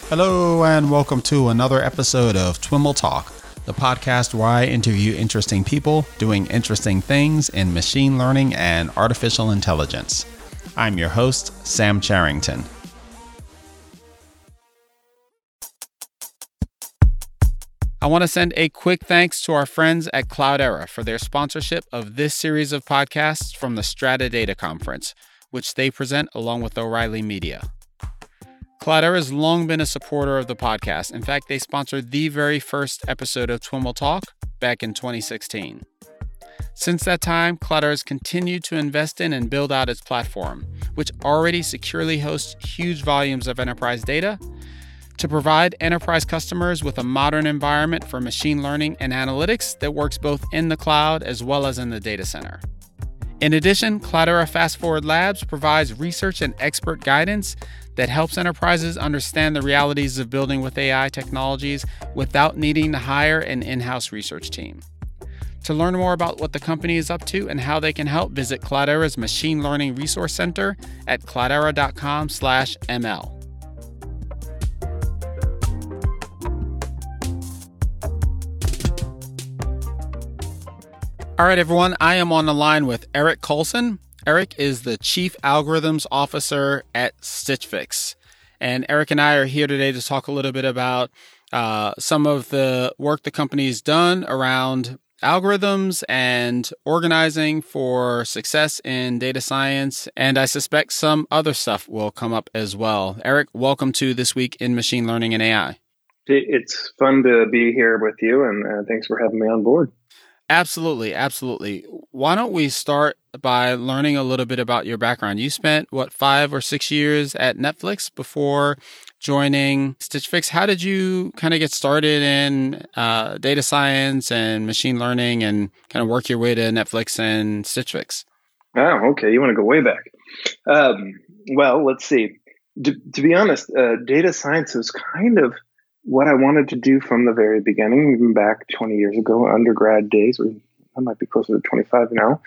Hello and welcome to another episode of TWIML Talk, the podcast where I interview interesting people doing interesting things in machine learning and artificial intelligence. I'm your host, Sam Charrington. I want to send a quick thanks to our friends at Cloudera for their sponsorship of this series of podcasts from the Strata Data Conference, which they present along with O'Reilly Media. Cloudera has long been a supporter of the podcast. In fact, they sponsored the very first episode of TWIML Talk back in 2016. Since that time, Cloudera has continued to invest in and build out its platform, which already securely hosts huge volumes of enterprise data, to provide enterprise customers with a modern environment for machine learning and analytics that works both in the cloud as well as in the data center. In addition, Cloudera Fast Forward Labs provides research and expert guidance that helps enterprises understand the realities of building with AI technologies without needing to hire an in-house research team. To learn more about what the company is up to and how they can help, visit Cloudera's Machine Learning Resource Center at cloudera.com/ml. All right, everyone, I am on the line with Eric Colson. Eric is the Chief Algorithms Officer at Stitch Fix. And Eric and I are here today to talk a little bit about some of the work the company's done around algorithms and organizing for success in data science. And I suspect some other stuff will come up as well. Eric, welcome to This Week in Machine Learning and AI. It's fun to be here with you, and thanks for having me on board. Absolutely. Why don't we start by learning a little bit about your background? You spent, 5 or 6 years at Netflix before joining Stitch Fix. How did you kind of get started in data science and machine learning and kind of work your way to Netflix and Stitch Fix? Oh, okay. You want to go way back. Well, let's see. To be honest, data science was kind of what I wanted to do from the very beginning, even back 20 years ago, undergrad days, or I might be closer to 25 now.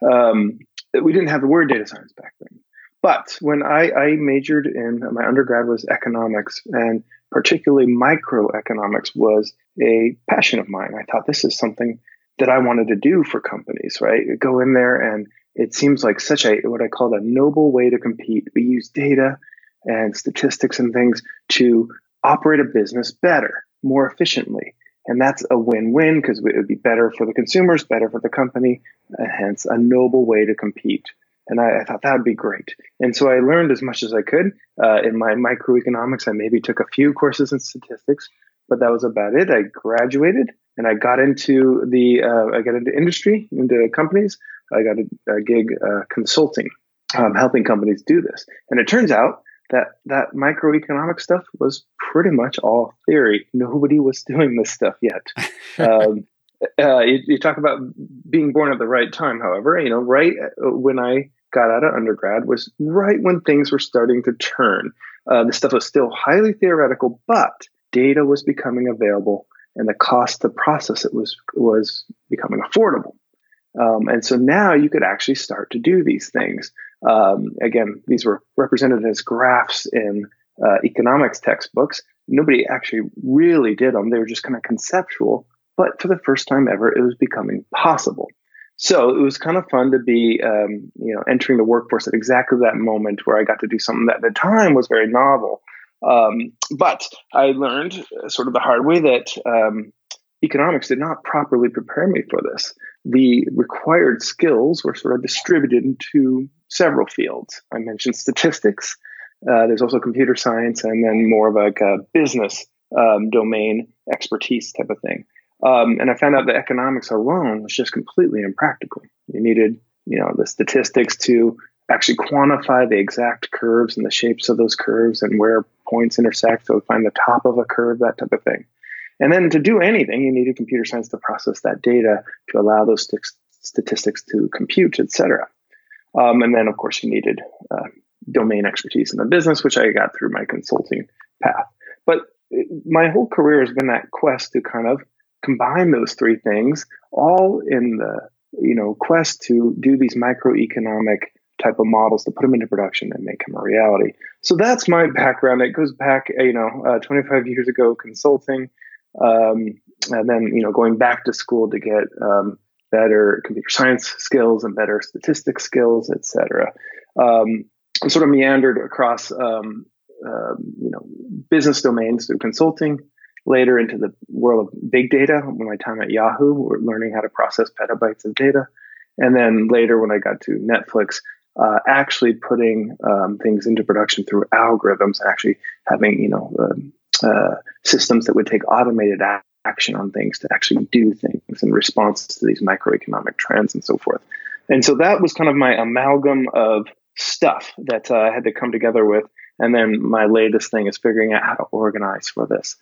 We didn't have the word data science back then. But when I majored in, my undergrad was economics, and particularly microeconomics was a passion of mine. I thought this is something that I wanted to do for companies, right? Go in there, and it seems like such a, what I call a noble way to compete. We use data and statistics and things to operate a business better, more efficiently. And that's a win-win because it would be better for the consumers, better for the company, and hence a noble way to compete. And I thought that would be great. And so I learned as much as I could. In my microeconomics, I maybe took a few courses in statistics, but that was about it. I graduated and I got into industry, into companies. I got a gig consulting, helping companies do this. And it turns out that microeconomic stuff was pretty much all theory. Nobody was doing this stuff yet. You talk about being born at the right time, however, right when I got out of undergrad was right when things were starting to turn. The stuff was still highly theoretical, but data was becoming available and the cost to process it was becoming affordable. And so now you could actually start to do these things. Again, these were represented as graphs in economics textbooks. Nobody actually really did them. They were just kind of conceptual. But for the first time ever, it was becoming possible. So it was kind of fun to be, entering the workforce at exactly that moment where I got to do something that at the time was very novel. But I learned sort of the hard way that economics did not properly prepare me for this. The required skills were sort of distributed into several fields. I mentioned statistics. There's also computer science, and then more of like a business domain expertise type of thing. And I found out that economics alone was just completely impractical. You needed, the statistics to actually quantify the exact curves and the shapes of those curves and where points intersect. So find the top of a curve, that type of thing. And then to do anything, you needed computer science to process that data to allow those statistics to compute, et cetera. And then, of course, you needed domain expertise in the business, which I got through my consulting path. But my whole career has been that quest to kind of combine those three things, all in the quest to do these microeconomic type of models to put them into production and make them a reality. So that's my background. It goes back, 25 years ago, consulting, and then, going back to school to get better computer science skills and better statistics skills, et cetera. I sort of meandered across, business domains through consulting, later into the world of big data. When my time at Yahoo, we're learning how to process petabytes of data. And then later when I got to Netflix, actually putting things into production through algorithms, actually having, systems that would take automated action on things to actually do things in response to these microeconomic trends and so forth. And so that was kind of my amalgam of stuff that I had to come together with. And then my latest thing is figuring out how to organize for this.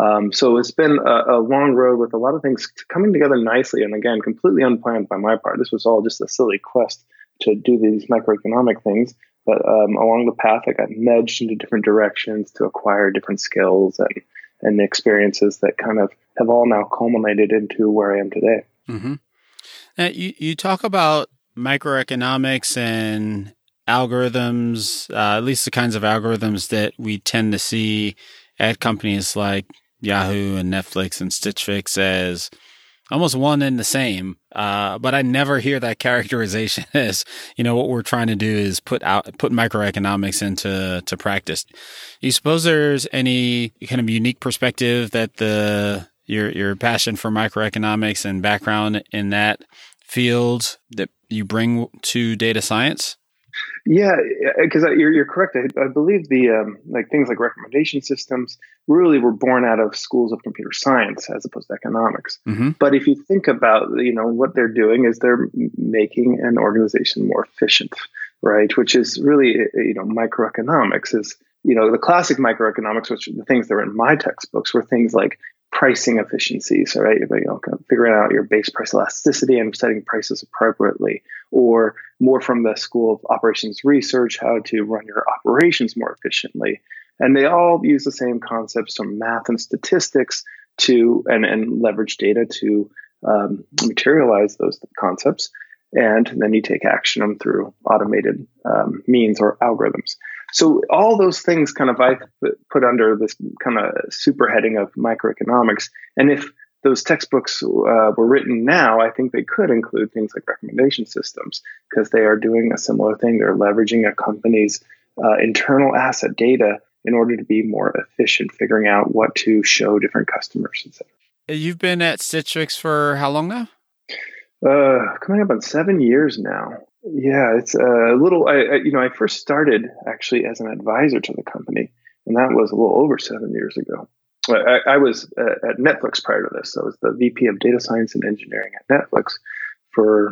So it's been a long road with a lot of things coming together nicely. And again, completely unplanned by my part. This was all just a silly quest to do these microeconomic things. But along the path, I got nudged into different directions to acquire different skills and experiences that kind of have all now culminated into where I am today. Mm-hmm. Now, you talk about microeconomics and algorithms, at least the kinds of algorithms that we tend to see at companies like Yahoo and Netflix and Stitch Fix as almost one and the same. But I never hear that characterization as, what we're trying to do is put microeconomics into practice. Do you suppose there's any kind of unique perspective that your passion for microeconomics and background in that field that you bring to data science? Yeah, because you're correct. I believe the things like recommendation systems really were born out of schools of computer science as opposed to economics. Mm-hmm. But if you think about what they're doing is they're making an organization more efficient, right? Which is really microeconomics is the classic microeconomics, which are the things that were in my textbooks, were things like pricing efficiencies, right? Kind of figuring out your base price elasticity and setting prices appropriately, or more from the school of operations research, how to run your operations more efficiently. And they all use the same concepts from math and statistics to and leverage data to materialize those concepts. And then you take action on them through automated means or algorithms. So all those things kind of I put under this kind of super heading of microeconomics. And if those textbooks were written now, I think they could include things like recommendation systems because they are doing a similar thing. They're leveraging a company's internal asset data in order to be more efficient, figuring out what to show different customers, etc. You've been at Stitch Fix for how long now? Coming up on 7 years now. Yeah, it's a little. I first started actually as an advisor to the company, and that was a little over 7 years ago. I was at Netflix prior to this. So I was the VP of Data Science and Engineering at Netflix for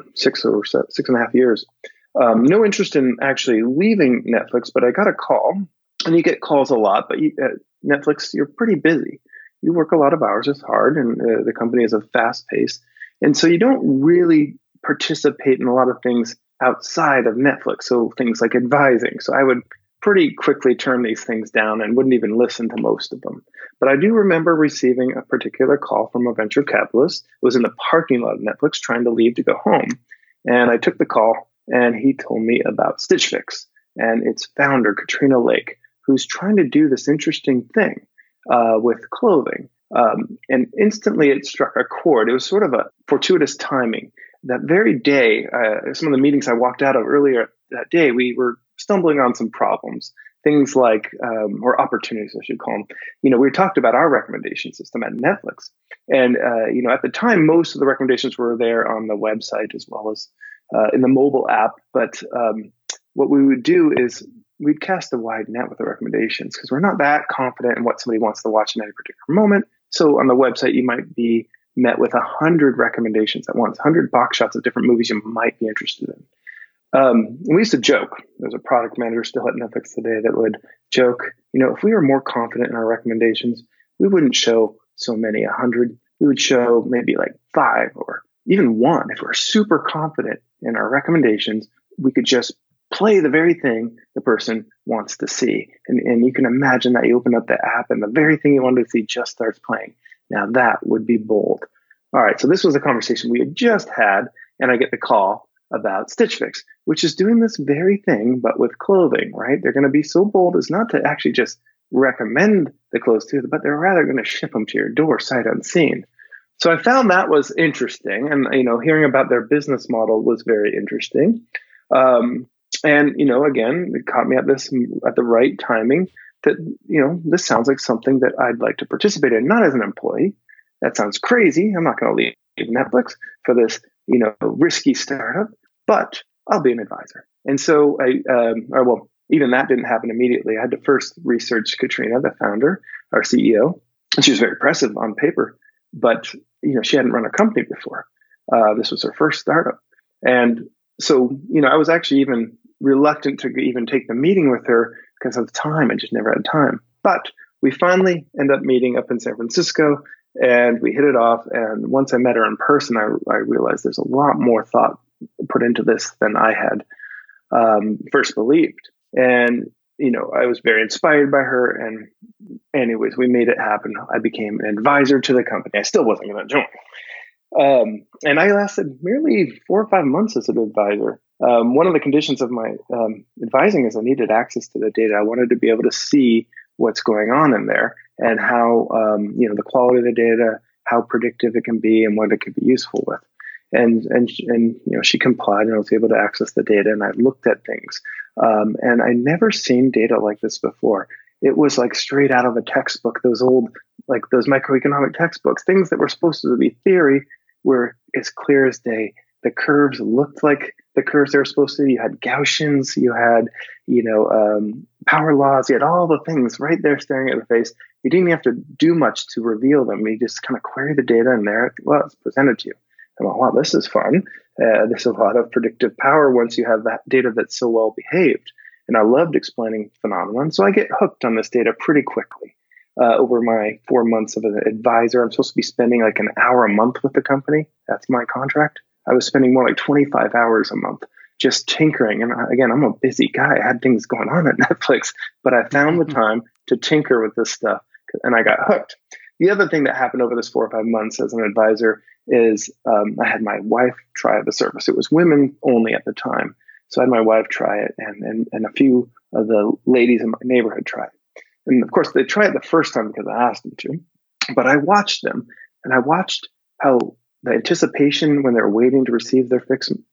6.5 years. No interest in actually leaving Netflix, but I got a call, and you get calls a lot. But at Netflix, you're pretty busy. You work a lot of hours. It's hard, and the company is a fast pace, and so you don't really participate in a lot of things outside of Netflix. So things like advising. So I would pretty quickly turn these things down and wouldn't even listen to most of them. But I do remember receiving a particular call from a venture capitalist who was in the parking lot of Netflix trying to leave to go home. And I took the call and he told me about Stitch Fix and its founder, Katrina Lake, who's trying to do this interesting thing with clothing. And instantly it struck a chord. It was sort of a fortuitous timing. That very day, some of the meetings I walked out of earlier that day, we were stumbling on some problems, things like, or opportunities, I should call them. We talked about our recommendation system at Netflix. And, at the time, most of the recommendations were there on the website as well as in the mobile app. But what we would do is we'd cast a wide net with the recommendations because we're not that confident in what somebody wants to watch in any particular moment. So on the website, you might be met with 100 recommendations at once, 100 box shots of different movies you might be interested in. We used to joke. There's a product manager still at Netflix today that would joke, if we were more confident in our recommendations, we wouldn't show so many, 100. We would show maybe like 5 or even 1. If we're super confident in our recommendations, we could just play the very thing the person wants to see. And you can imagine that you open up the app and the very thing you wanted to see just starts playing. Now that would be bold. All right. So this was a conversation we had just had, and I get the call about Stitch Fix, which is doing this very thing, but with clothing, right? They're going to be so bold as not to actually just recommend the clothes to you, but they're rather going to ship them to your door sight unseen. So I found that was interesting. And, hearing about their business model was very interesting. And, again, it caught me at the right timing that, this sounds like something that I'd like to participate in, not as an employee. That sounds crazy. I'm not going to leave Netflix for this, risky startup, but I'll be an advisor. And so even that didn't happen immediately. I had to first research Katrina, the founder, our CEO, and she was very impressive on paper, but, she hadn't run a company before. This was her first startup. And so, I was actually even reluctant to even take the meeting with her because of time. I just never had time. But we finally ended up meeting up in San Francisco, and we hit it off. And once I met her in person, I realized there's a lot more thought put into this than I had first believed. And, I was very inspired by her. And anyways, we made it happen. I became an advisor to the company. I still wasn't going to join. And I lasted merely 4 or 5 months as an advisor. One of the conditions of my advising is I needed access to the data. I wanted to be able to see what's going on in there and how, the quality of the data, how predictive it can be, and what it could be useful with. And she complied, and I was able to access the data, and I looked at things. And I never seen data like this before. It was like straight out of a textbook, those microeconomic textbooks. Things that were supposed to be theory were as clear as day. The curves looked like the curves they were supposed to be. You had Gaussians, you had, power laws, you had all the things right there staring at the face. You didn't have to do much to reveal them. You just kind of query the data, and there it was presented to you. And wow, this is fun. There's a lot of predictive power once you have that data that's so well behaved. And I loved explaining phenomenon. So I get hooked on this data pretty quickly. Over my 4 months of an advisor, I'm supposed to be spending like an hour a month with the company. That's my contract. I was spending more like 25 hours a month just tinkering. And again, I'm a busy guy. I had things going on at Netflix, but I found the time to tinker with this stuff, and I got hooked. The other thing that happened over this 4 or 5 months as an advisor is I had my wife try the service. It was women only at the time. So I had my wife try it, and a few of the ladies in my neighborhood try it. And of course, they try it the first time because I asked them to. But I watched them, and I watched how the anticipation when they're waiting to receive their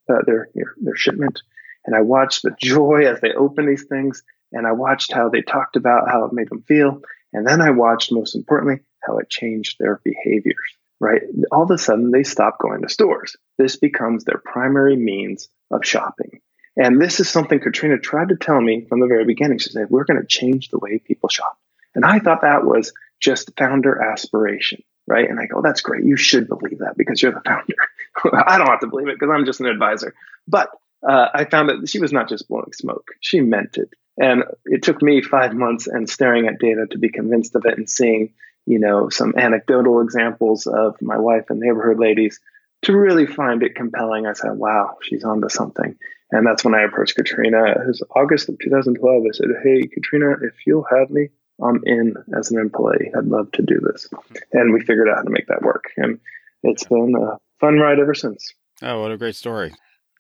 shipment. And I watched the joy as they open these things. And I watched how they talked about how it made them feel. And then I watched, most importantly, how it changed their behaviors, right? All of a sudden, they stop going to stores. This becomes their primary means of shopping. And this is something Katrina tried to tell me from the very beginning. She said, we're going to change the way people shop. And I thought that was just founder aspiration, right? And I go, that's great. You should believe that because you're the founder. I don't have to believe it because I'm just an advisor. But I found that she was not just blowing smoke. She meant it. And it took me 5 months and staring at data to be convinced of it, and seeing, some anecdotal examples of my wife and neighborhood ladies to really find it compelling. I said, wow, she's onto something. And that's when I approached Katrina. It was August of 2012. I said, hey, Katrina, if you'll have me, I'm in as an employee. I'd love to do this. And we figured out how to make that work. And it's been a fun ride ever since. Oh, what a great story.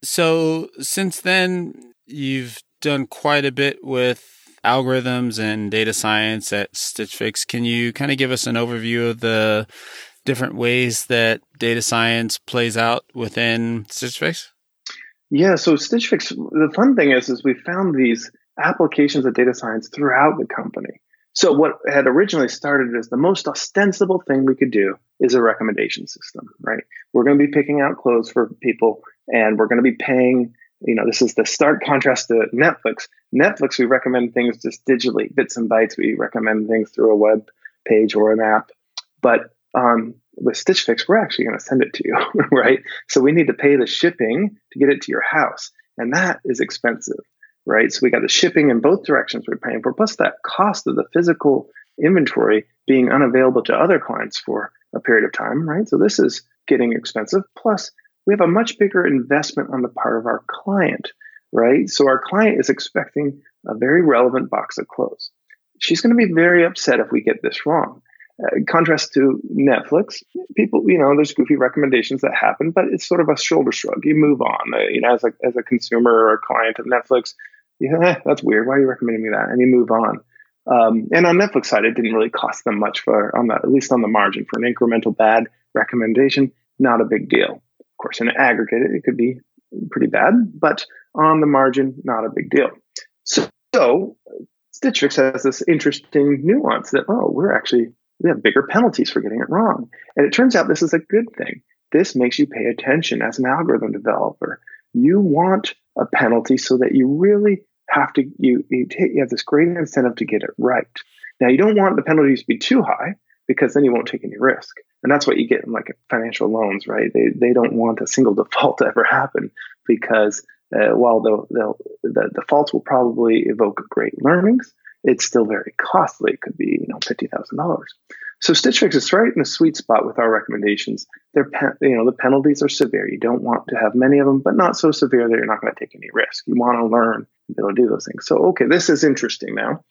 So since then, you've done quite a bit with algorithms and data science at Stitch Fix. Can you kind of give us an overview of the different ways that data science plays out within Stitch Fix? Yeah, so Stitch Fix, the fun thing is we found these applications of data science throughout the company. So what had originally started as the most ostensible thing we could do is a recommendation system, right? We're going to be picking out clothes for people, and we're going to be paying, this is the stark contrast to Netflix. Netflix, we recommend things just digitally, bits and bytes. We recommend things through a web page or an app. But with Stitch Fix, we're actually going to send it to you, right? So we need to pay the shipping to get it to your house. And that is expensive, right? So we got the shipping in both directions we're paying for, plus that cost of the physical inventory being unavailable to other clients for a period of time, right? So this is getting expensive. Plus, we have a much bigger investment on the part of our client, right? So our client is expecting a very relevant box of clothes. She's going to be very upset if we get this wrong. Contrast to Netflix, people, there's goofy recommendations that happen, but it's sort of a shoulder shrug. You move on. As a consumer or a client of Netflix, that's weird. Why are you recommending me that? And you move on. And on Netflix side, it didn't really cost them much at least on the margin for an incremental bad recommendation. Not a big deal. Of course, in aggregate, it could be pretty bad, but on the margin, not a big deal. So Stitch Fix has this interesting nuance that, we have bigger penalties for getting it wrong. And it turns out this is a good thing. This makes you pay attention as an algorithm developer. You want a penalty so that you really have to, you have this great incentive to get it right. Now, you don't want the penalties to be too high because then you won't take any risk. And that's what you get in like financial loans, right? They don't want a single default to ever happen because while the defaults will probably evoke great learnings, it's still very costly. It could be, $50,000. So Stitch Fix is right in the sweet spot with our recommendations. The penalties are severe. You don't want to have many of them, but not so severe that you're not going to take any risk. You want to learn and be able to do those things. So, okay, this is interesting now.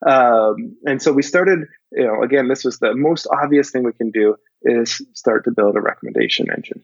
And so we started, again, this was the most obvious thing we can do is start to build a recommendation engine.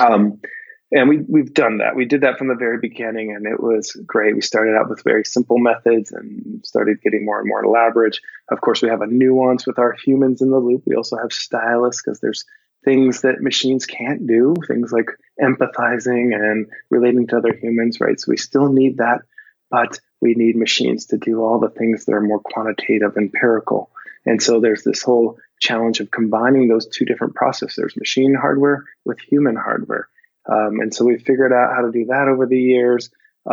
And we've done that. We did that from the very beginning, and it was great. We started out with very simple methods and started getting more and more elaborate. Of course, we have a nuance with our humans in the loop. We also have stylists because there's things that machines can't do, things like empathizing and relating to other humans, right? So we still need that, but we need machines to do all the things that are more quantitative, empirical. And so there's this whole challenge of combining those two different processors, machine hardware with human hardware. And so we figured out how to do that over the years.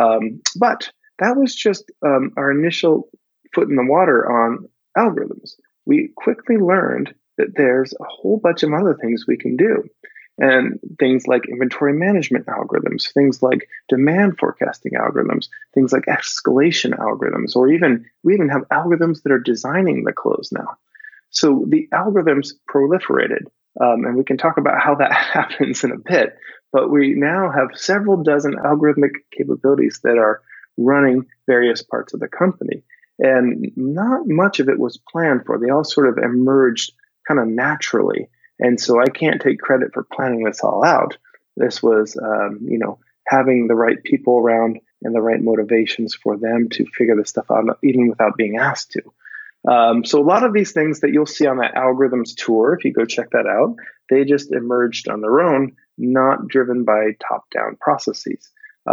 But that was just our initial foot in the water on algorithms. We quickly learned that there's a whole bunch of other things we can do. And things like inventory management algorithms, things like demand forecasting algorithms, things like escalation algorithms, or we even have algorithms that are designing the clothes now. So the algorithms proliferated. And we can talk about how that happens in a bit. But we now have several dozen algorithmic capabilities that are running various parts of the company. And not much of it was planned for. They all sort of emerged kind of naturally. And so I can't take credit for planning this all out. This was, having the right people around and the right motivations for them to figure this stuff out, even without being asked to. So a lot of these things that you'll see on that algorithms tour, if you go check that out, they just emerged on their own, not driven by top-down processes.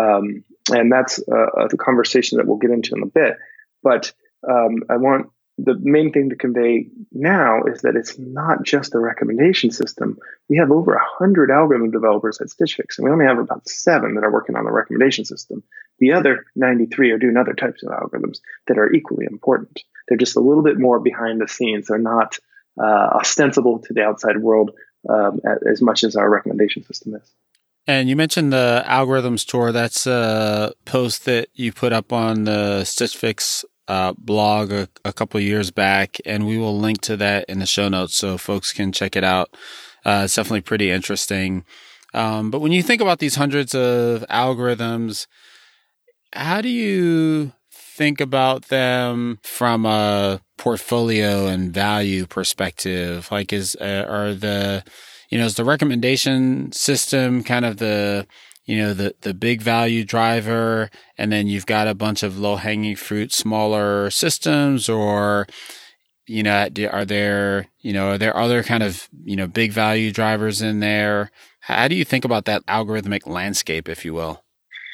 And that's the conversation that we'll get into in a bit. But I want the main thing to convey now is that it's not just a recommendation system. We have over 100 algorithm developers at Stitch Fix, and we only have about 7 that are working on the recommendation system. The other 93 are doing other types of algorithms that are equally important. They're just a little bit more behind the scenes. They're not ostensible to the outside world as much as our recommendation system is. And you mentioned the algorithms tour. That's a post that you put up on the Stitch Fix blog a couple of years back, and we will link to that in the show notes so folks can check it out. It's definitely pretty interesting. But when you think about these hundreds of algorithms, how do you think about them from a portfolio and value perspective? Like, is the recommendation system kind of the big value driver, and then you've got a bunch of low hanging fruit, smaller systems, or, are there other kind of, big value drivers in there? How do you think about that algorithmic landscape, if you will?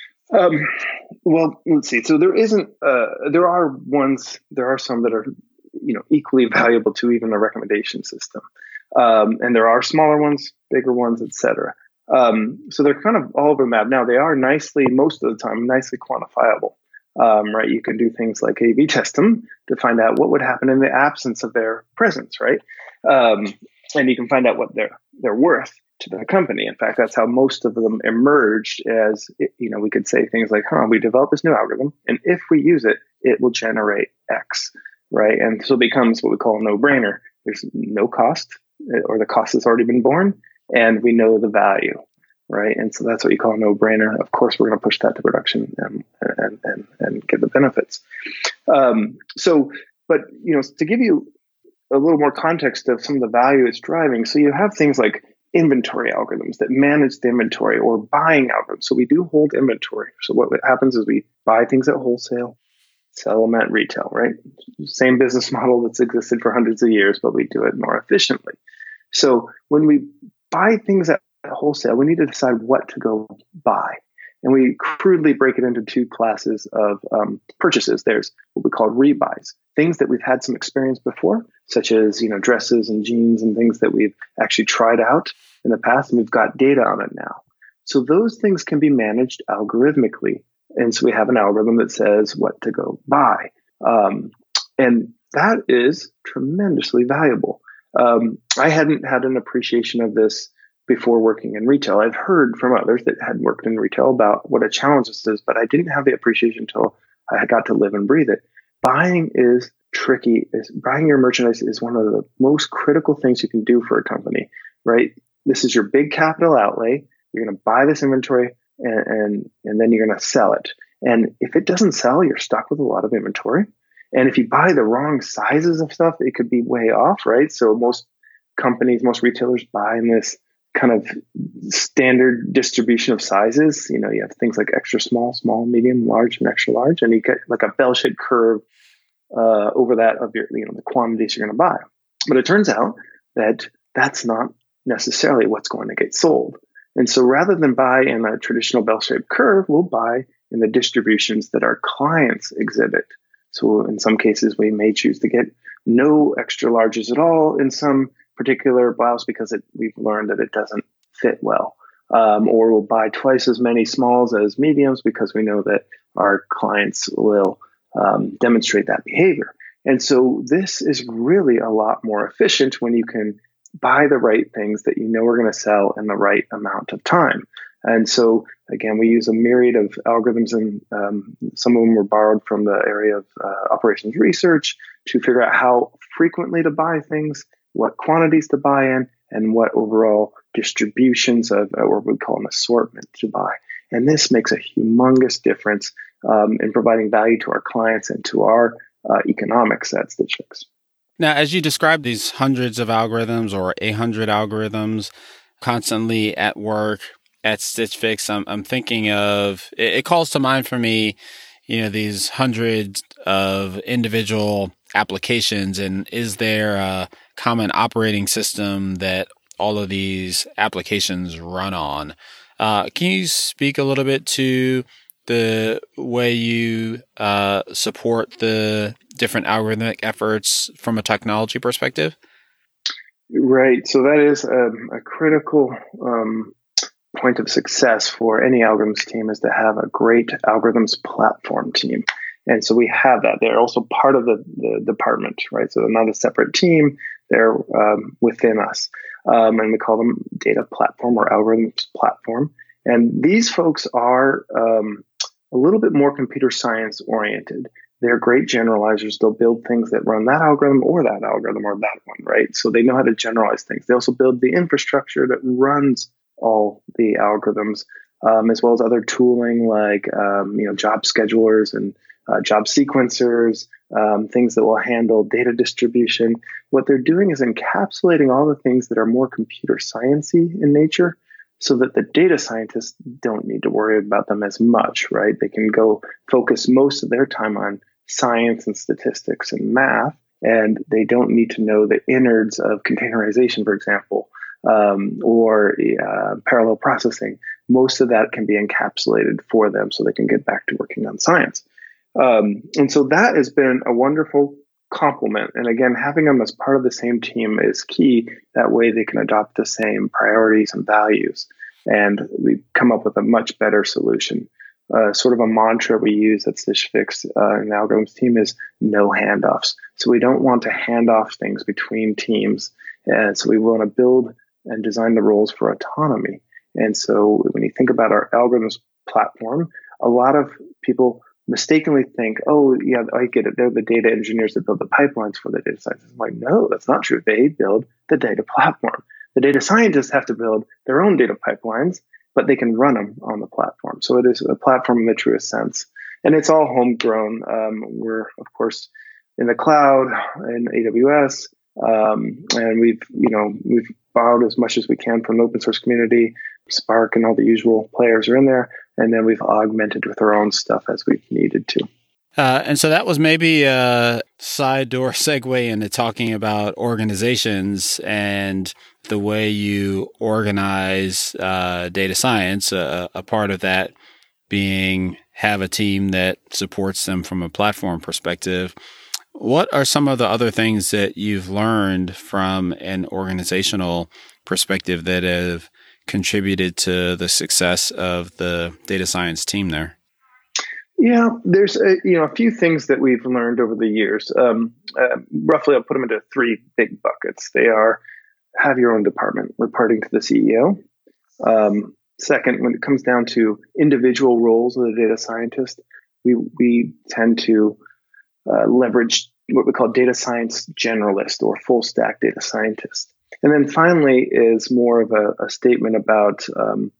Well, let's see. So there are some that are, equally valuable to even a recommendation system. And there are smaller ones, bigger ones, et cetera. So they're kind of all over the map. Now they are most of the time, nicely quantifiable, right? You can do things like A/B test them to find out what would happen in the absence of their presence, right? And you can find out what they're worth to the company. In fact, that's how most of them emerged as, we could say things like, we developed this new algorithm, and if we use it, it will generate X, right? And so it becomes what we call a no-brainer. There's no cost, or the cost has already been borne, and we know the value, right? And so that's what you call a no-brainer. Of course, we're going to push that to production and get the benefits. But to give you a little more context of some of the value it's driving. So you have things like inventory algorithms that manage the inventory, or buying algorithms. So we do hold inventory. So what happens is we buy things at wholesale, sell them at retail, right? Same business model that's existed for hundreds of years, but we do it more efficiently. So when we buy things at wholesale, we need to decide what to go buy. And we crudely break it into two classes of purchases. There's what we call rebuys, things that we've had some experience before, such as dresses and jeans and things that we've actually tried out in the past, and we've got data on it now. So those things can be managed algorithmically. And so we have an algorithm that says what to go buy. And that is tremendously valuable. I hadn't had an appreciation of this before working in retail. I've heard from others that had worked in retail about what a challenge this is, but I didn't have the appreciation until I got to live and breathe it. Buying is tricky. Buying your merchandise is one of the most critical things you can do for a company, right? This is your big capital outlay. You're going to buy this inventory and then you're going to sell it. And if it doesn't sell, you're stuck with a lot of inventory. And if you buy the wrong sizes of stuff, it could be way off, right? So most companies, most retailers buy in this kind of standard distribution of sizes. You have things like extra small, small, medium, large, and extra large, and you get like a bell-shaped curve over that of your, the quantities you're going to buy. But it turns out that that's not necessarily what's going to get sold. And so rather than buy in a traditional bell-shaped curve, we'll buy in the distributions that our clients exhibit. So in some cases, we may choose to get no extra larges at all in some particular blouse because we've learned that it doesn't fit well. Or we'll buy twice as many smalls as mediums because we know that our clients will demonstrate that behavior. And so this is really a lot more efficient when you can buy the right things that are going to sell in the right amount of time. And so, again, we use a myriad of algorithms, and some of them were borrowed from the area of operations research to figure out how frequently to buy things, what quantities to buy in, and what overall distributions of, or we call an assortment, to buy. And this makes a humongous difference in providing value to our clients and to our economics at Stitch Fix. Now, as you describe these hundreds of algorithms or 800 algorithms constantly at work at Stitch Fix, I'm thinking of, it calls to mind for me, these hundreds of individual applications, and is there a common operating system that all of these applications run on? Can you speak a little bit to the way you support the different algorithmic efforts from a technology perspective? Right. So that is a critical point of success for any algorithms team, is to have a great algorithms platform team. And so we have that. They're also part of the department, right? So they're not a separate team. They're within us. And we call them data platform or algorithms platform. And these folks are a little bit more computer science oriented. They're great generalizers. They'll build things that run that algorithm or that one, right? So they know how to generalize things. They also build the infrastructure that runs all the algorithms, as well as other tooling like job schedulers and job sequencers, things that will handle data distribution. What they're doing is encapsulating all the things that are more computer sciencey in nature, so that the data scientists don't need to worry about them as much, right? They can go focus most of their time on science and statistics and math, and they don't need to know the innards of containerization, for example, or parallel processing. Most of that can be encapsulated for them so they can get back to working on science. And so that has been a wonderful complement. And again, having them as part of the same team is key. That way they can adopt the same priorities and values. And we come up with a much better solution. Sort of a mantra we use at Stitch Fix in the algorithms team is no handoffs. So we don't want to hand off things between teams. And so we want to build and design the roles for autonomy. And so when you think about our algorithms platform, a lot of people mistakenly think, oh, yeah, I get it. They're the data engineers that build the pipelines for the data scientists. I'm like, no, that's not true. They build the data platform. The data scientists have to build their own data pipelines, but they can run them on the platform. So it is a platform in the truest sense. And it's all homegrown. We're, of course, in the cloud, in AWS. And we've borrowed as much as we can from the open source community. Spark and all the usual players are in there, and then we've augmented with our own stuff as we've needed to. And so that was maybe a side door segue into talking about organizations and the way you organize data science, a part of that being have a team that supports them from a platform perspective. What are some of the other things that you've learned from an organizational perspective that have contributed to the success of the data science team there? Yeah, there's a few things that we've learned over the years. Roughly, I'll put them into three big buckets. They are: have your own department reporting to the CEO. Second, when it comes down to individual roles of the data scientist, we tend to leverage what we call data science generalist or full stack data scientist. And then finally is more of a statement about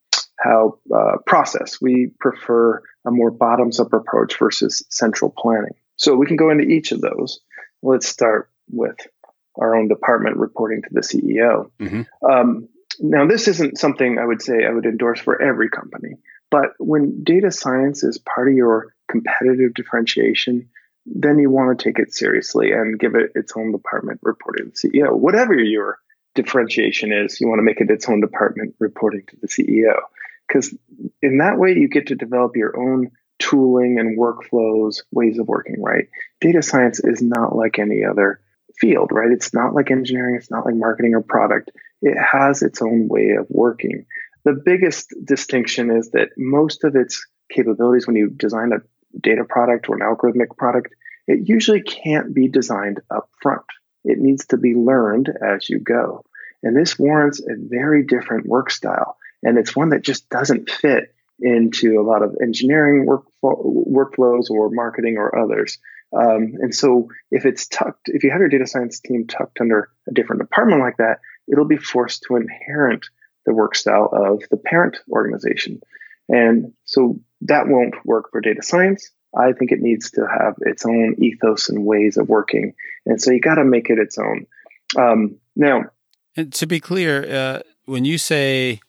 how process. We prefer a more bottoms-up approach versus central planning. So we can go into each of those. Let's start with our own department reporting to the CEO. Mm-hmm. Now, this isn't something I would say I would endorse for every company, but when data science is part of your competitive differentiation, then you want to take it seriously and give it its own department reporting to the CEO. Whatever your differentiation is, you want to make it its own department reporting to the CEO. Because in that way, you get to develop your own tooling and workflows, ways of working, right? Data science is not like any other field, right? It's not like engineering. It's not like marketing or product. It has its own way of working. The biggest distinction is that most of its capabilities, when you design a data product or an algorithmic product, it usually can't be designed up front. It needs to be learned as you go. And this warrants a very different work style. And it's one that just doesn't fit into a lot of engineering workflows or marketing or others. And so if you have your data science team tucked under a different department like that, it'll be forced to inherit the work style of the parent organization. And so that won't work for data science. I think it needs to have its own ethos and ways of working. And so you got to make it its own. Now, and to be clear, when you say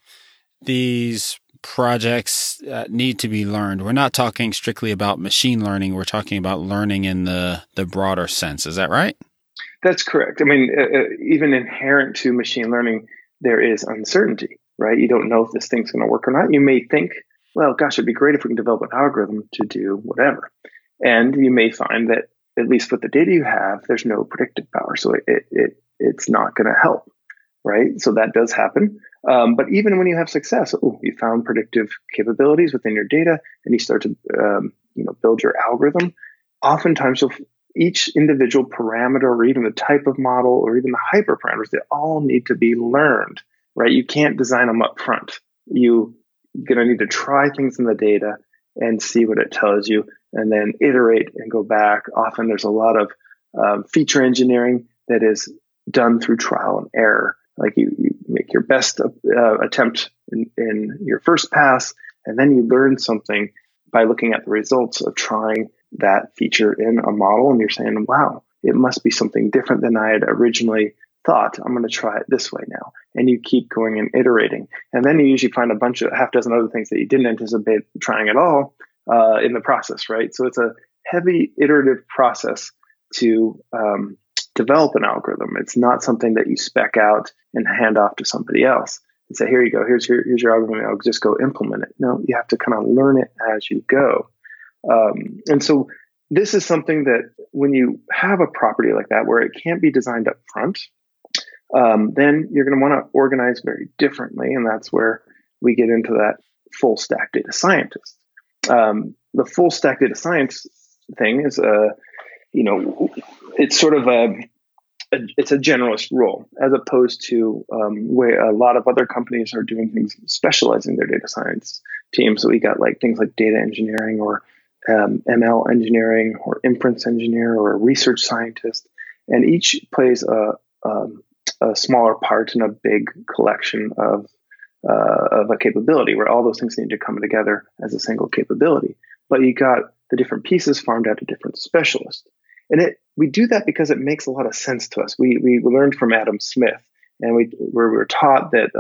these projects need to be learned, we're not talking strictly about machine learning. We're talking about learning in the broader sense. Is that right? That's correct. I mean, even inherent to machine learning, there is uncertainty, right? You don't know if this thing's going to work or not. You may think, well, gosh, it'd be great if we can develop an algorithm to do whatever. And you may find that, at least with the data you have, there's no predictive power. So it's not going to help, right? So that does happen. But even when you have success, you found predictive capabilities within your data and you start to build your algorithm, oftentimes each individual parameter or even the type of model or even the hyperparameters, they all need to be learned, right? You can't design them up front. You're going to need to try things in the data and see what it tells you and then iterate and go back. Often there's a lot of feature engineering that is done through trial and error. Like you make your best attempt in your first pass, and then you learn something by looking at the results of trying that feature in a model. And you're saying, wow, it must be something different than I had originally thought. I'm going to try it this way now. And you keep going and iterating. And then you usually find a half dozen other things that you didn't anticipate trying at all in the process, right? So it's a heavy iterative process to develop an algorithm. It's not something that you spec out and hand off to somebody else and say, here you go, here's your algorithm, I'll just go implement it. No, you have to kind of learn it as you go. And so this is something that when you have a property like that where it can't be designed up front, then you're going to want to organize very differently. And that's where we get into that full stack data scientist. The full stack data science thing is it's sort of it's a generalist role as opposed to where a lot of other companies are doing things specializing their data science teams. So we got things like data engineering or ML engineering or inference engineer or a research scientist, and each plays a smaller part in a big collection of a capability where all those things need to come together as a single capability. But you got the different pieces farmed out to different specialists. We do that because it makes a lot of sense to us. We learned from Adam Smith, and we were taught that,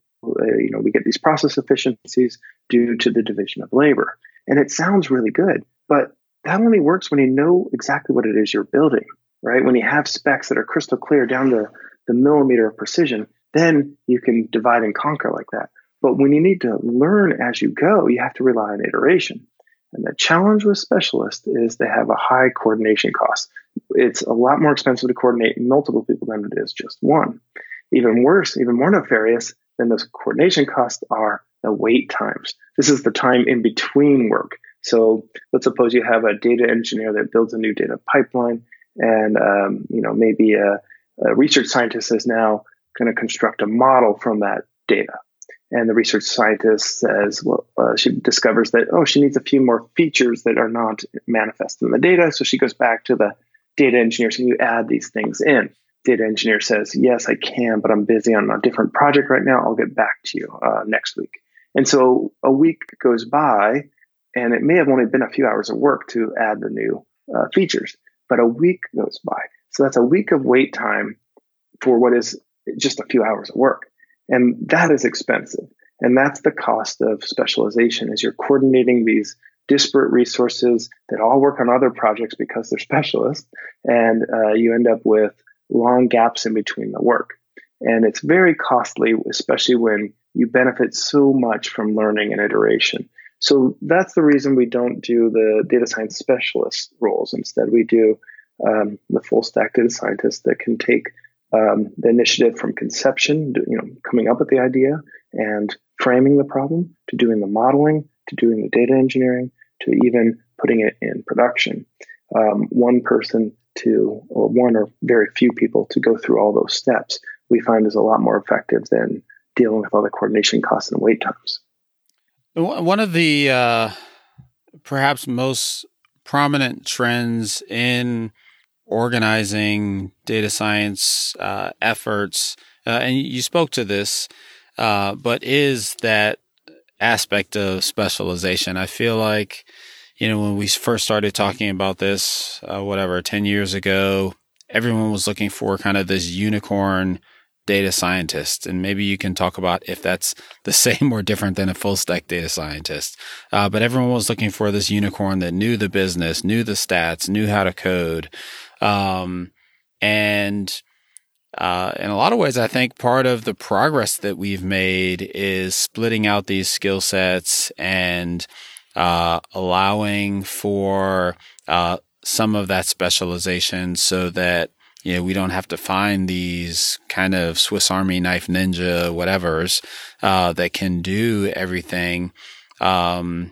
we get these process efficiencies due to the division of labor. And it sounds really good, but that only works when you know exactly what it is you're building, right? When you have specs that are crystal clear down to the millimeter of precision, then you can divide and conquer like that. But when you need to learn as you go, you have to rely on iteration. And the challenge with specialists is they have a high coordination cost. It's a lot more expensive to coordinate multiple people than it is just one. Even worse, even more nefarious than those coordination costs are the wait times. This is the time in between work. So let's suppose you have a data engineer that builds a new data pipeline, and maybe a research scientist is now going to construct a model from that data. And the research scientist says, she discovers that, she needs a few more features that are not manifest in the data. So she goes back to the data engineer. So you add these things in. Data engineer says, yes, I can, but I'm busy on a different project right now. I'll get back to you next week. And so a week goes by, and it may have only been a few hours of work to add the new features, but a week goes by. So that's a week of wait time for what is just a few hours of work. And that is expensive. And that's the cost of specialization, is you're coordinating these disparate resources that all work on other projects because they're specialists. And you end up with long gaps in between the work. And it's very costly, especially when you benefit so much from learning and iteration. So that's the reason we don't do the data science specialist roles. Instead, we do the full stack data scientist that can take the initiative from conception, coming up with the idea and framing the problem, to doing the modeling, to doing the data engineering, to even putting it in production. One person or one or very few people to go through all those steps, we find is a lot more effective than dealing with all the coordination costs and wait times. One of the perhaps most prominent trends in organizing data science efforts, and you spoke to this, but is that aspect of specialization. I feel like, when we first started talking about this, 10 years ago, everyone was looking for kind of this unicorn data scientist. And maybe you can talk about if that's the same or different than a full stack data scientist. But everyone was looking for this unicorn that knew the business, knew the stats, knew how to code. And in a lot of ways, I think part of the progress that we've made is splitting out these skill sets and allowing for some of that specialization so that we don't have to find these kind of Swiss Army knife ninja whatevers that can do everything. And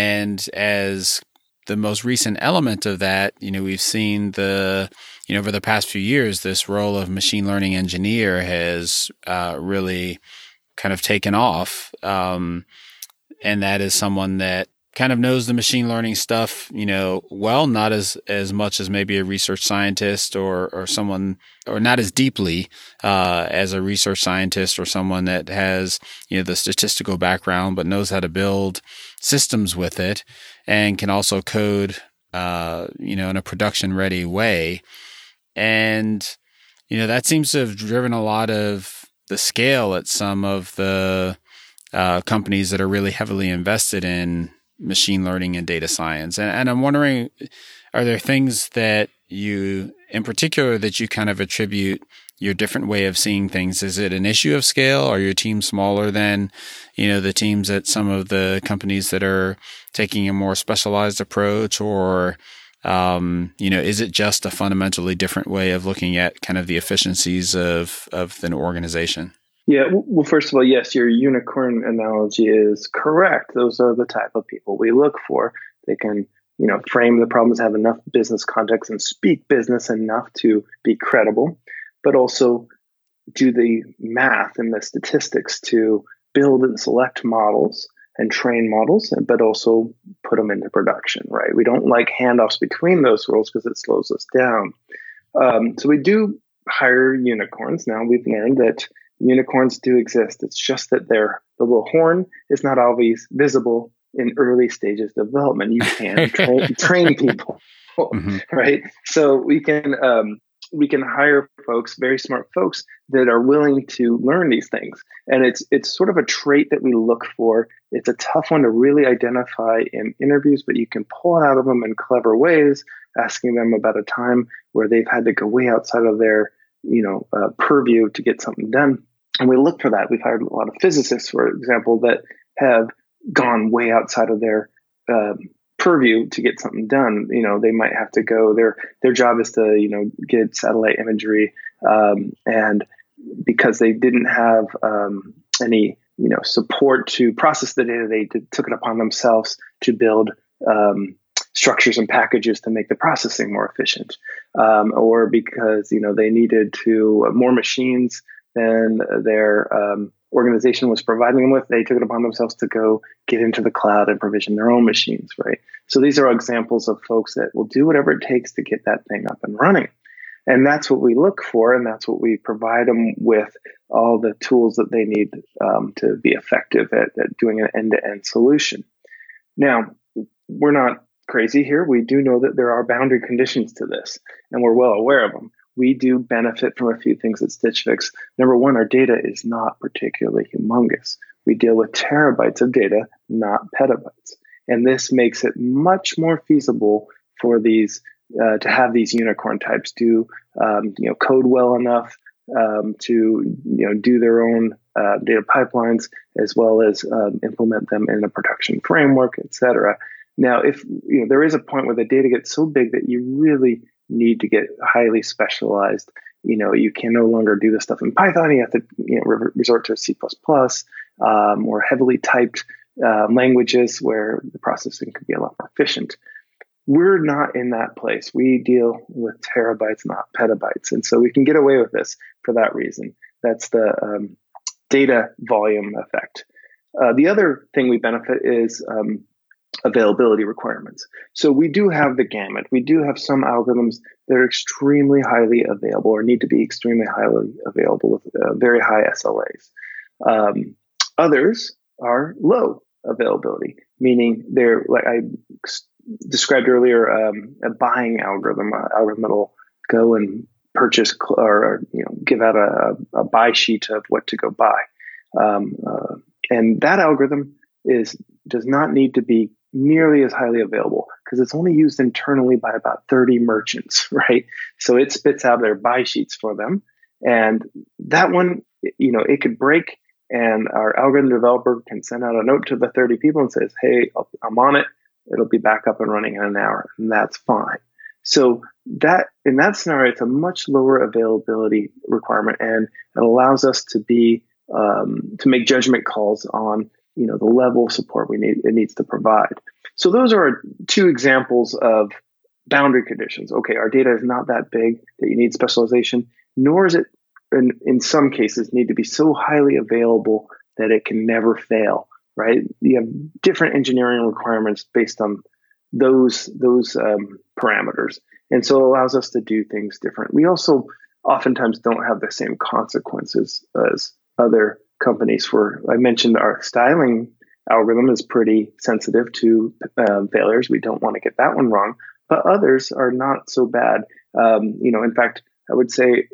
as the most recent element of that, we've seen over the past few years, this role of machine learning engineer has really kind of taken off. And that is someone that kind of knows the machine learning stuff, not as much as maybe a research scientist or someone, or not as deeply as a research scientist or someone that has, the statistical background, but knows how to build systems with it and can also code, in a production ready way. And, that seems to have driven a lot of the scale at some of the companies that are really heavily invested in machine learning and data science. And I'm wondering, are there things that you, in particular, that you kind of attribute your different way of seeing things? Is it an issue of scale? Are your teams smaller than, the teams at some of the companies that are taking a more specialized approach? Or, is it just a fundamentally different way of looking at kind of the efficiencies of an organization? Yeah, well, first of all, yes, your unicorn analogy is correct. Those are the type of people we look for. They can, frame the problems, have enough business context, and speak business enough to be credible, but also do the math and the statistics to build and select models and train models, but also put them into production, right? We don't like handoffs between those roles because it slows us down. So we do hire unicorns. Now we've learned that unicorns do exist. It's just that the little horn is not always visible in early stages of development. You can train people, right? So we can hire folks, very smart folks, that are willing to learn these things. And it's sort of a trait that we look for. It's a tough one to really identify in interviews, but you can pull it out of them in clever ways, asking them about a time where they've had to go way outside of their purview to get something done. And we look for that. We've hired a lot of physicists, for example, that have gone way outside of their purview to get something done. They might have to go, their job is to, get satellite imagery. And because they didn't have any, support to process the data, they took it upon themselves to build structures and packages to make the processing more efficient. Or because, they needed more machines than their organization was providing them with, they took it upon themselves to go get into the cloud and provision their own machines, right? So these are examples of folks that will do whatever it takes to get that thing up and running. And that's what we look for, and that's what we provide them with, all the tools that they need to be effective at doing an end-to-end solution. Now, we're not crazy here. We do know that there are boundary conditions to this, and we're well aware of them. We do benefit from a few things at Stitch Fix. Number one, our data is not particularly humongous. We deal with terabytes of data, not petabytes. And this makes it much more feasible for these to have these unicorn types do code well enough to do their own data pipelines, as well as implement them in a production framework, et cetera. Now, if there is a point where the data gets so big that you really need to get highly specialized, you can no longer do this stuff in Python. You have to resort to C++, or heavily typed languages where the processing could be a lot more efficient. We're not in that place. We deal with terabytes, not petabytes. And so we can get away with this for that reason. That's the data volume effect. The other thing we benefit is availability requirements. So we do have the gamut. We do have some algorithms that are extremely highly available, or need to be extremely highly available with very high SLAs. Others are low availability, meaning they're, like I described earlier, a buying algorithm that'll go and purchase or give out a buy sheet of what to go buy. And that algorithm does not need to be nearly as highly available because it's only used internally by about 30 merchants, right? So it spits out their buy sheets for them. And that one, it could break, and our algorithm developer can send out a note to the 30 people and says, hey, I'm on it. It'll be back up and running in an hour, and that's fine. So that in that scenario, it's a much lower availability requirement, and it allows us to make judgment calls on the level of support it needs to provide. So those are two examples of boundary conditions. Okay, our data is not that big that you need specialization, nor is it in some cases need to be so highly available that it can never fail, right? You have different engineering requirements based on those parameters. And so it allows us to do things different. We also oftentimes don't have the same consequences as other companies. I mentioned our styling algorithm is pretty sensitive to failures. We don't want to get that one wrong, but others are not so bad. In fact, I would say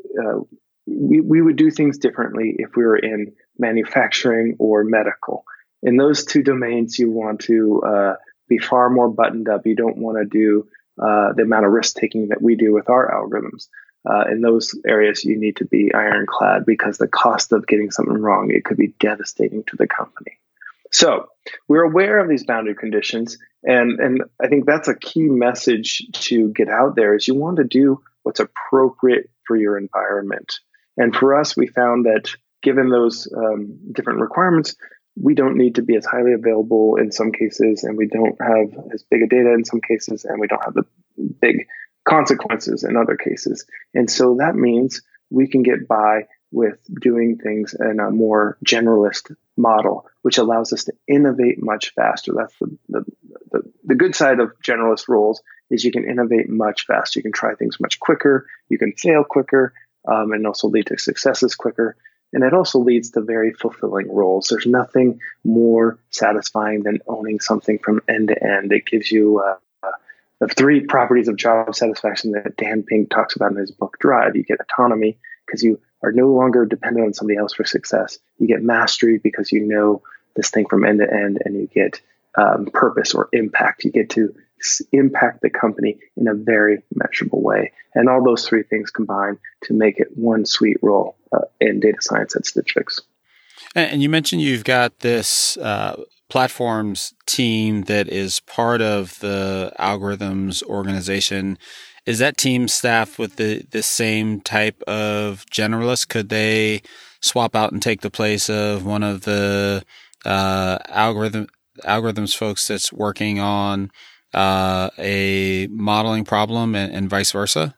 we would do things differently if we were in manufacturing or medical. In those two domains, you want to be far more buttoned up. You don't want to do the amount of risk taking that we do with our algorithms. In those areas, you need to be ironclad because the cost of getting something wrong, it could be devastating to the company. So we're aware of these boundary conditions, and I think that's a key message to get out there is you want to do what's appropriate for your environment. And for us, we found that given those different requirements, we don't need to be as highly available in some cases, and we don't have as big a data in some cases, and we don't have the big consequences in other cases. And so that means we can get by with doing things in a more generalist model, which allows us to innovate much faster. That's the good side of generalist roles is you can innovate much faster. You can try things much quicker. You can fail quicker, and also lead to successes quicker. And it also leads to very fulfilling roles. There's nothing more satisfying than owning something from end to end. It gives you the 3 properties of job satisfaction that Dan Pink talks about in his book, Drive. You get autonomy because you are no longer dependent on somebody else for success. You get mastery because you know this thing from end to end, and you get purpose or impact. You get to impact the company in a very measurable way. And all those 3 things combine to make it one sweet role in data science at Stitch Fix. And you mentioned you've got this platforms team that is part of the algorithms organization. Is that team staffed with the same type of generalists? Could they swap out and take the place of one of the algorithms folks that's working on a modeling problem and vice versa?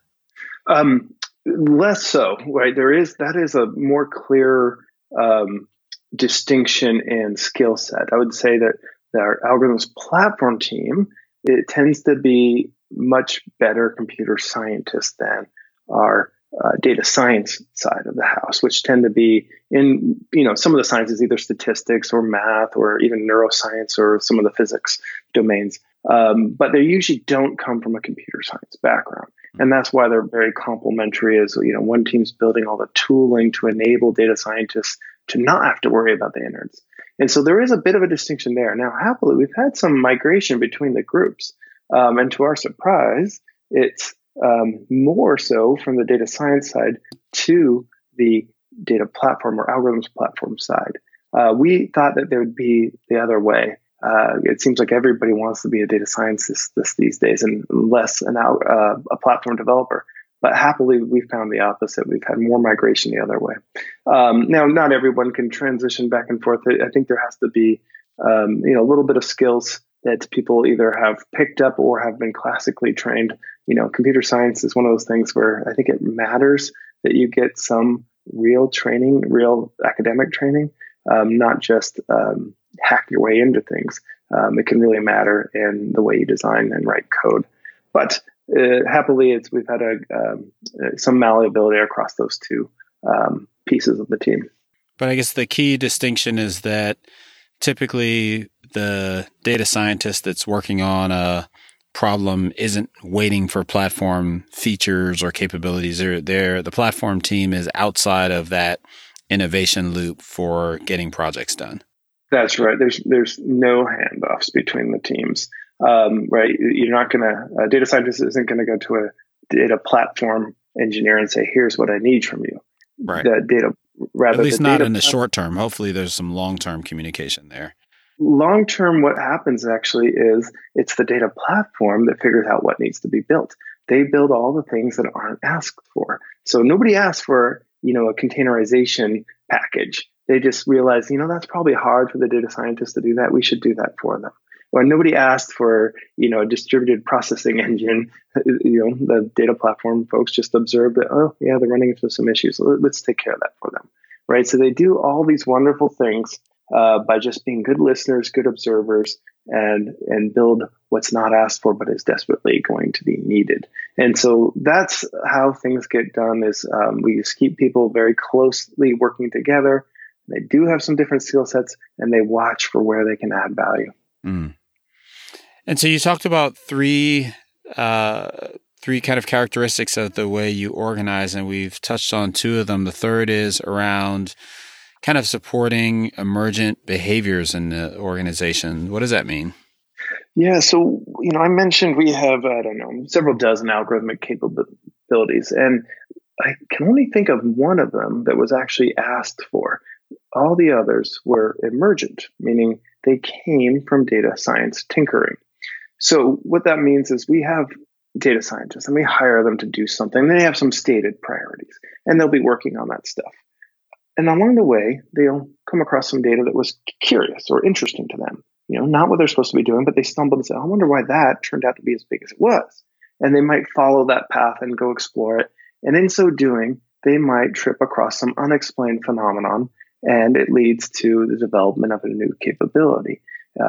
Less so, right? That is a more clear distinction in skill set. I would say that our algorithms platform team, it tends to be much better computer scientists than our data science side of the house, which tend to be in, some of the sciences, either statistics or math or even neuroscience or some of the physics domains. But they usually don't come from a computer science background. And that's why they're very complementary as, one team's building all the tooling to enable data scientists to not have to worry about the innards. And so there is a bit of a distinction there. Now, happily, we've had some migration between the groups. And to our surprise, it's more so from the data science side to the data platform or algorithms platform side. We thought that there would be the other way. It seems like everybody wants to be a data scientist these days and less a platform developer. But happily, we found the opposite. We've had more migration the other way. Now, not everyone can transition back and forth. I think there has to be a little bit of skills that people either have picked up or have been classically trained. Computer science is one of those things where I think it matters that you get some real training, real academic training, not just hack your way into things. It can really matter in the way you design and write code. But happily, we've had some malleability across those 2 pieces of the team. But I guess the key distinction is that typically the data scientist that's working on a problem isn't waiting for platform features or capabilities. The platform team is outside of that innovation loop for getting projects done. That's right. There's no handoffs between the teams. Right? You're not a data scientist isn't going to go to a data platform engineer and say, "Here's what I need from you." Right. The data, rather, at least not in the short term. Hopefully, there's some long-term communication there. Long term, what happens actually is it's the data platform that figures out what needs to be built. They build all the things that aren't asked for. So nobody asked for a containerization package. They just realized, that's probably hard for the data scientists to do that. We should do that for them. Or nobody asked for, a distributed processing engine. The data platform folks just observed that, oh, yeah, they're running into some issues. Let's take care of that for them, right? So they do all these wonderful things by just being good listeners, good observers, and build what's not asked for but is desperately going to be needed. And so that's how things get done is we just keep people very closely working together. They do have some different skill sets, and they watch for where they can add value. Mm. And so you talked about three kind of characteristics of the way you organize, and we've touched on 2 of them. The third is around kind of supporting emergent behaviors in the organization. What does that mean? Yeah, so, I mentioned we have, several dozen algorithmic capabilities, and I can only think of one of them that was actually asked for. All the others were emergent, meaning they came from data science tinkering. So what that means is we have data scientists and we hire them to do something. They have some stated priorities and they'll be working on that stuff. And along the way, they'll come across some data that was curious or interesting to them. Not what they're supposed to be doing, but they stumbled and said, I wonder why that turned out to be as big as it was. And they might follow that path and go explore it. And in so doing, they might trip across some unexplained phenomenon, and it leads to the development of a new capability.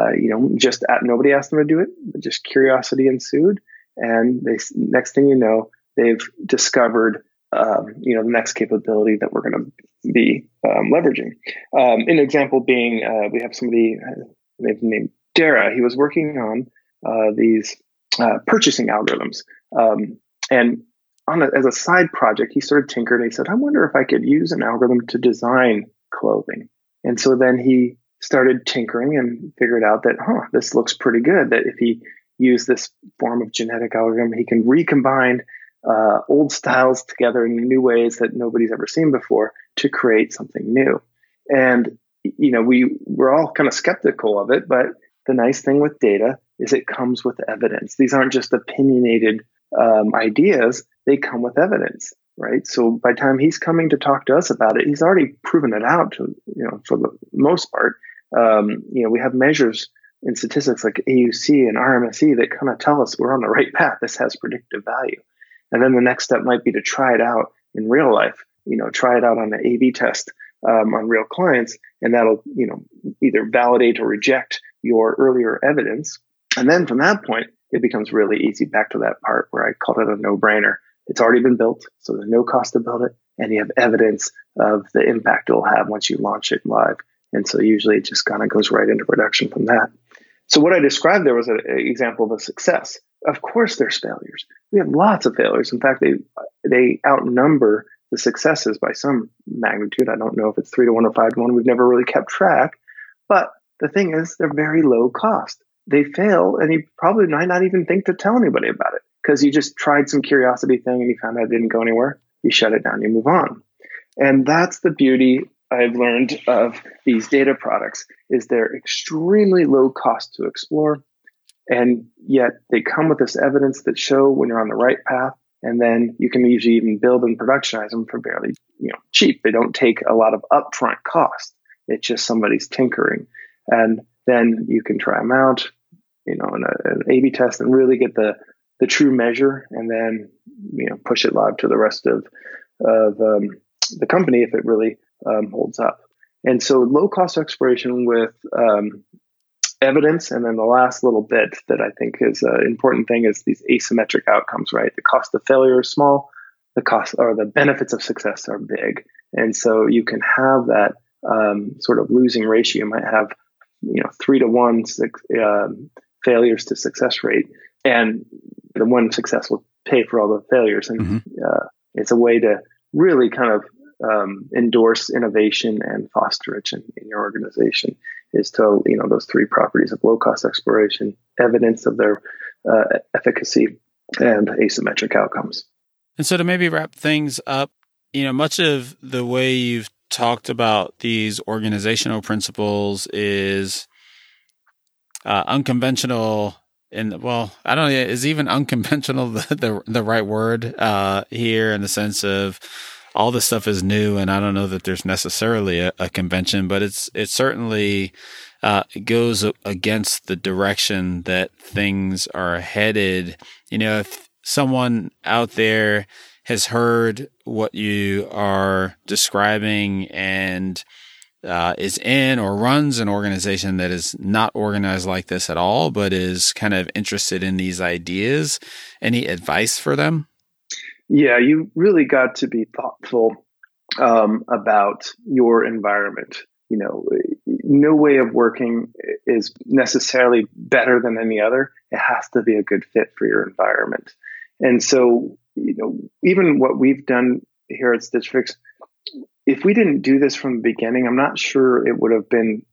Nobody asked them to do it, but just curiosity ensued. And next thing you know, they've discovered, the next capability that we're going to be leveraging. An example being, we have somebody named Dara. He was working on these purchasing algorithms. And as a side project, he started tinkering. He said, I wonder if I could use an algorithm to design clothing. And so then he started tinkering and figured out that, this looks pretty good, that if he used this form of genetic algorithm, he can recombine old styles together in new ways that nobody's ever seen before to create something new. And, we're all kind of skeptical of it, but the nice thing with data is it comes with evidence. These aren't just opinionated ideas, they come with evidence, right? So by the time he's coming to talk to us about it, he's already proven it out to, for the most part. We have measures in statistics like AUC and RMSE that kind of tell us we're on the right path. This has predictive value. And then the next step might be to try it out in real life, try it out on an A/B test on real clients, and that'll, either validate or reject your earlier evidence. And then from that point, it becomes really easy, back to that part where I called it a no-brainer. It's already been built, so there's no cost to build it, and you have evidence of the impact it'll have once you launch it live. And so usually it just kind of goes right into production from that. So what I described there was an example of a success. Of course, there's failures. We have lots of failures. In fact, they outnumber the successes by some magnitude. I don't know if it's 3 to 1 or 5 to 1. We've never really kept track. But the thing is, they're very low cost. They fail, and you probably might not even think to tell anybody about it because you just tried some curiosity thing and you found out it didn't go anywhere. You shut it down, you move on. And that's the beauty I've learned of these data products, is they're extremely low cost to explore. And yet they come with this evidence that show when you're on the right path. And then you can usually even build and productionize them for barely, cheap. They don't take a lot of upfront cost. It's just somebody's tinkering. And then you can try them out, in an A/B test and really get the true measure, and then, push it live to the rest of the company if it really holds up. And so low cost exploration with evidence. And then the last little bit that I think is an important thing is these asymmetric outcomes, right? The cost of failure is small, the cost or the benefits of success are big. And so you can have that sort of losing ratio. You might have, 3 to 1 failures to success rate, and the one success will pay for all the failures. And it's a way to really kind of endorse innovation and foster it in your organization, is to, those 3 properties of low cost exploration, evidence of their efficacy, and asymmetric outcomes. And so to maybe wrap things up, much of the way you've talked about these organizational principles is unconventional. And I don't know, is even unconventional the right word here, in the sense of all this stuff is new, and I don't know that there's necessarily a convention, but it certainly goes against the direction that things are headed. If someone out there has heard what you are describing and is in or runs an organization that is not organized like this at all, but is kind of interested in these ideas, any advice for them? Yeah, you really got to be thoughtful about your environment. No way of working is necessarily better than any other. It has to be a good fit for your environment. And so, even what we've done here at Stitch Fix, if we didn't do this from the beginning, I'm not sure it would have been,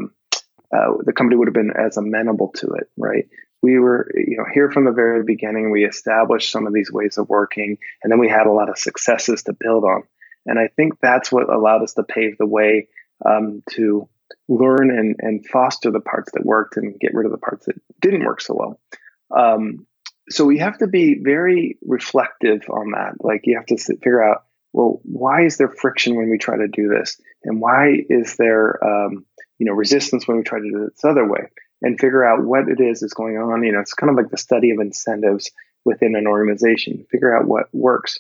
the company would have been as amenable to it, right? We were, here from the very beginning. We established some of these ways of working, and then we had a lot of successes to build on. And I think that's what allowed us to pave the way to learn and foster the parts that worked and get rid of the parts that didn't work so well. So we have to be very reflective on that. Like, you have to figure out, well, why is there friction when we try to do this? And why is there, resistance when we try to do it this other way? And figure out what it is going on. It's kind of like the study of incentives within an organization. Figure out what works.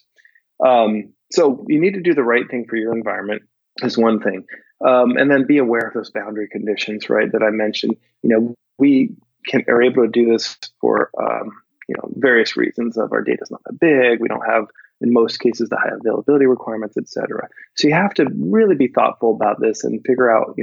So you need to do the right thing for your environment is one thing. And then be aware of those boundary conditions, right, that I mentioned. We are able to do this for, various reasons. Of our data's not that big. We don't have in most cases, the high availability requirements, et cetera. So you have to really be thoughtful about this and figure out,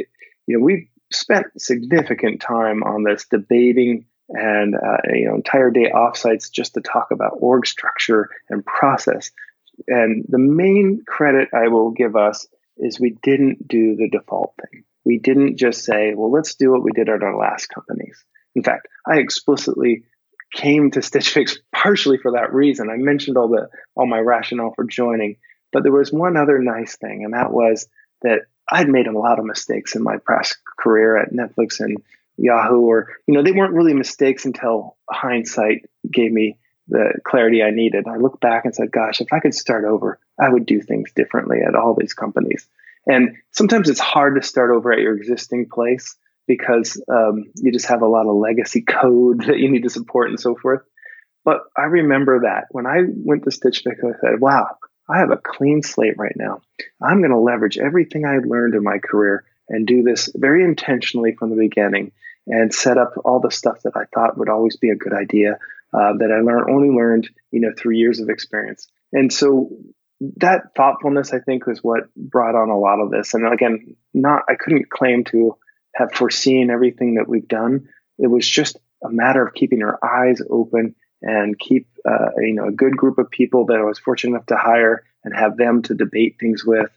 we've spent significant time on this debating and, entire day offsites just to talk about org structure and process. And the main credit I will give us is we didn't do the default thing. We didn't just say, well, let's do what we did at our last companies. In fact, I explicitly came to Stitch Fix partially for that reason. I mentioned all my rationale for joining, but there was one other nice thing, and that was that I'd made a lot of mistakes in my past career at Netflix and Yahoo, or, they weren't really mistakes until hindsight gave me the clarity I needed. I looked back and said, gosh, if I could start over, I would do things differently at all these companies. And sometimes it's hard to start over at your existing place because you just have a lot of legacy code that you need to support and so forth. But I remember that when I went to Stitch Fix, I said, wow, I have a clean slate right now. I'm going to leverage everything I learned in my career and do this very intentionally from the beginning and set up all the stuff that I thought would always be a good idea that I only learned, through years of experience. And so that thoughtfulness, I think, was what brought on a lot of this. And again, I couldn't claim to have foreseen everything that we've done. It was just a matter of keeping our eyes open and keep, a good group of people that I was fortunate enough to hire and have them to debate things with,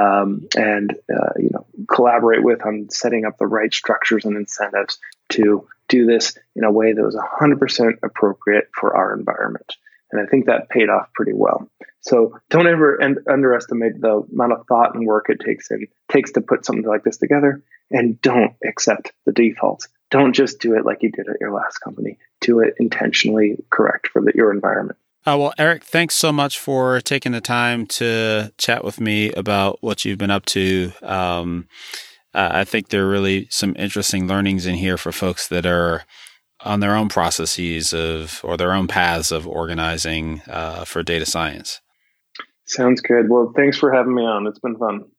and collaborate with on setting up the right structures and incentives to do this in a way that was 100% appropriate for our environment. And I think that paid off pretty well. So don't ever underestimate the amount of thought and work it takes to put something like this together, and don't accept the defaults. Don't just do it like you did at your last company. Do it intentionally correct for your environment. Well, Eric, thanks so much for taking the time to chat with me about what you've been up to. I think there are really some interesting learnings in here for folks that are on their own processes or their own paths of organizing for data science. Sounds good. Well, thanks for having me on. It's been fun.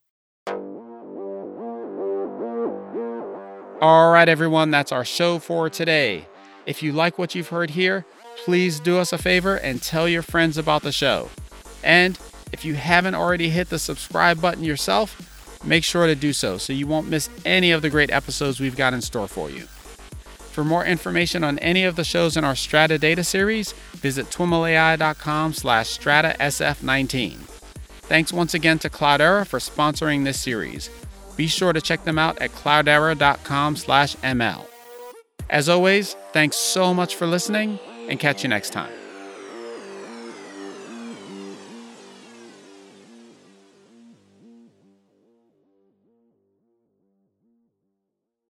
All right, everyone, that's our show for today. If you like what you've heard here, please do us a favor and tell your friends about the show. And if you haven't already hit the subscribe button yourself, make sure to do so you won't miss any of the great episodes we've got in store for you. For more information on any of the shows in our Strata Data series, visit twimeLAI.com/StrataSF19. Thanks once again to Cloudera for sponsoring this series. Be sure to check them out at cloudera.com/ML. As always, thanks so much for listening, and catch you next time.